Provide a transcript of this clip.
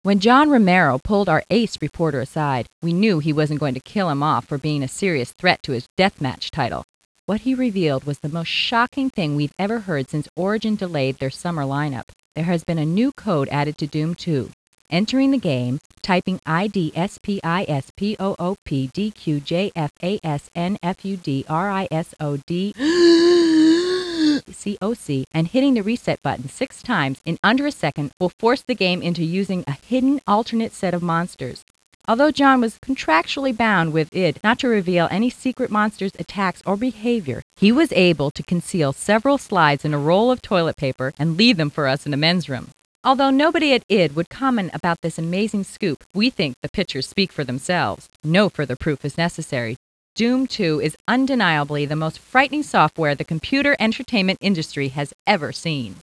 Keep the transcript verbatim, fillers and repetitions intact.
When John Romero pulled our ace reporter aside, we knew he wasn't going to kill him off for being a serious threat to his deathmatch title. What he revealed was the most shocking thing we've ever heard since Origin delayed their summer lineup. There has been a new code added to Doom two. Entering the game, typing I D S P I S P O O P D Q J F A S N F U D R I S O D C O C and hitting the reset button six times in under a second will force the game into using a hidden alternate set of monsters. Although John was contractually bound with I D not to reveal any secret monsters' attacks or behavior, he was able to conceal several slides in a roll of toilet paper and leave them for us in the men's room. Although nobody at I D would comment about this amazing scoop, we think the pictures speak for themselves. No further proof is necessary. Doom two is undeniably the most frightening software the computer entertainment industry has ever seen.